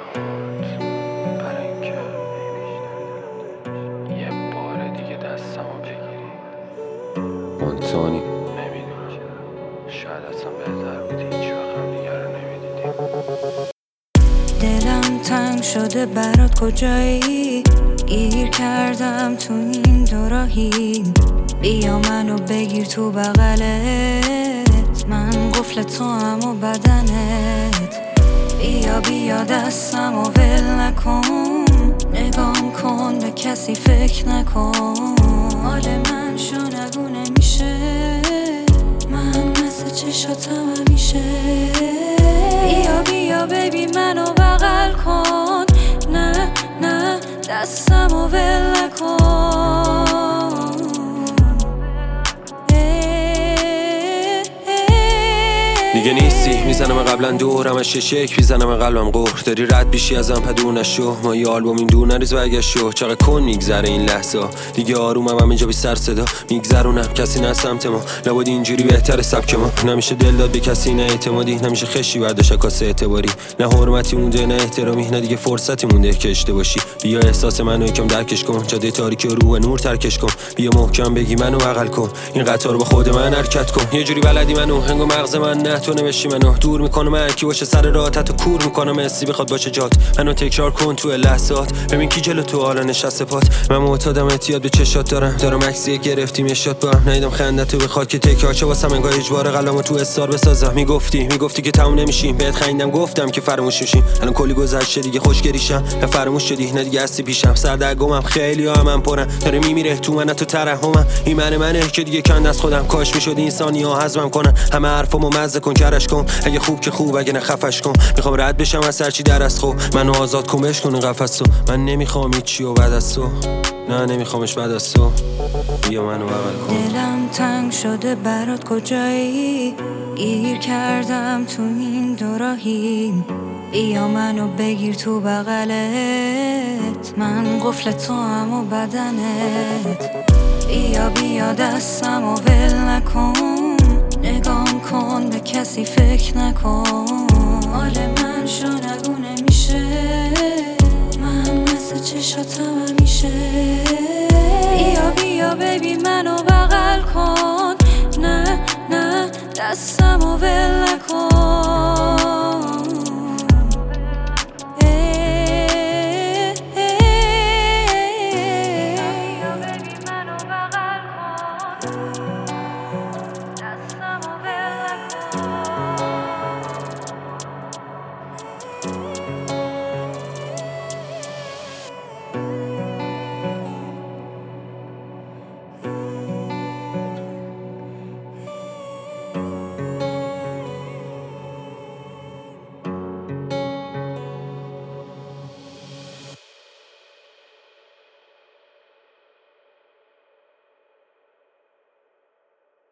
برای اینکه یه بار دیگه دستمو بگیری. مونتونی نمیدونم، شاید اصلا بهتر بود هیچ وقت هم دیگه رو نمیدیدیم. دلم تنگ شده برات کجایی؟ گیر کردم تو این دوراهی. بیا منو بگیر تو بغلت، من قفل تو هم و بدنت. بیا دستم و ول نکن، نگام کن به کسی فکر نکن. حال من شو نمیشه، من مثل چشاتم همیشه. بیا بیبی منو بغل کن، نه دستم و ول نکن. دیگه نیستی، میزنم قبلا دورم از ششک، میزنم قلبم قهر. داری رد بیشی ازم پدور نشو، ما یه آلبوم این دور نریز برگشت شو. چقدر کن میگذره این لحظه، دیگه آرومم هم اینجا بی سر صدا میگذرونم. کسی نه سمت ما، لابد اینجوری بهتره سبک ما. نمیشه دل داد به کسی، نه اعتمادی، نمیشه خشی برداشت کاسه اعتباری. نه حرمتی مونده نه احترامی، نه دیگه فرصتی مونده که اشتباهی. بیا احساس منو یکم درکش کن، جاده تاریکی رو به نور ترکش کن. بیا محکم بگی منو بغل کن، این قطار با خود من حرکت کن. یه جوری بلدی منو هنگو مغز من، نه تو نمیشی منو دور میکنم. من کی باشه سر راهت تو کور میکنم، اسی بخواد باشه جات. منو تکرار کن تو لحظات، ببین کی جلو تو حالا نشسته پات. من معتادم اعتیاد به چشات دارم عکسی گرفتیم اشات با هم. ندیدم خندتو بخواد که تکرار چه واسم انگار اجبار قلمو تو استار بسازم. میگفتی که تموم نمیشیم، بهت خندیدم گفتم که فراموش میشیم. الان کلی گذشته دیگه خوشگریشم، نه فراموش شدی نه دیگه هستی پیشم. سردرگمم خیلی ها من پرن، داره میمیره تو من تو ترحمم. این منه که دیگه کند از خودم. کاش میشد اینسانی ها حزمم کنن، همه حرفامو مزه کن کرش کن. اگه خوب که خوب، اگه نه خفش کن. میخوام رد بشم از هرچی در از خو، منو آزاد کن بشکن قفس تو. من نمیخوام هیچی و بعد از تو، نه نمیخوامش بعد از تو. بیا منو بغل کن. دلم تنگ شده برات کجایی؟ گیر کردم تو این دوراهی. بیا منو بگیر تو بغلت، من قفل تو هم و بدنت. بیا دستم و ول نکن، نگام کن به کسی فکر نکن. حال من شو نمیشه، من مثل چشاتم همیشه. بیا بیبی منو بغل کن، نه دستم و ول نکن.